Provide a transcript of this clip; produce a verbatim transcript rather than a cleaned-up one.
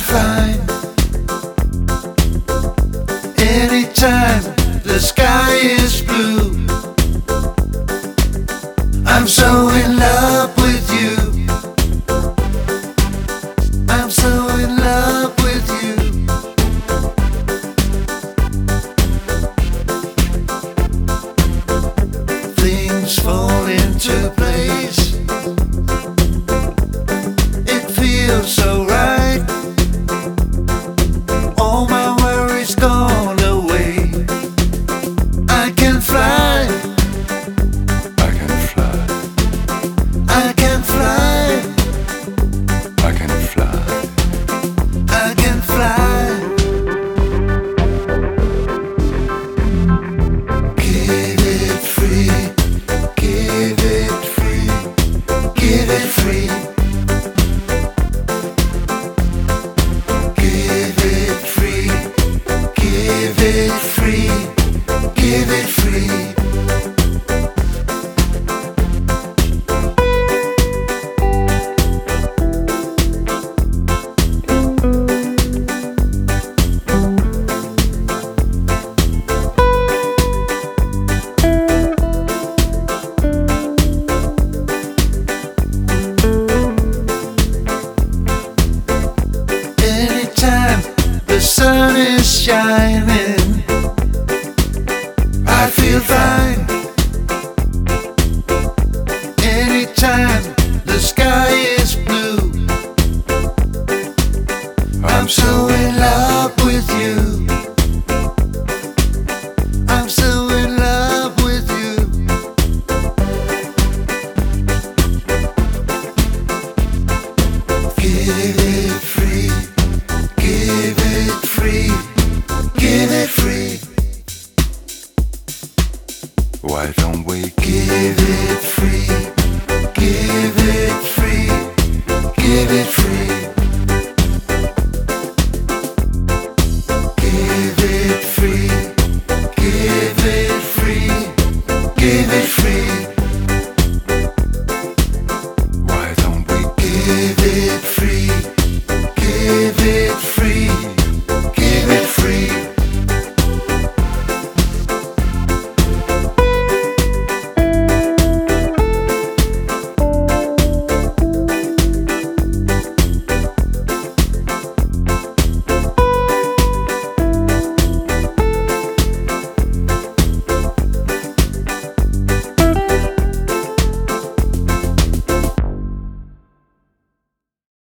fine. Anytime the sky is blue, I'm so in love with you. I'm so in love with you. Things fall into place. It feels so right. All my worries gone away. I can fly. I can fly. I can fly. I can fly. I can fly. Give it free. Give it free. Give it free. Give it free. Give it free. Give it free. Anytime the sun is shining,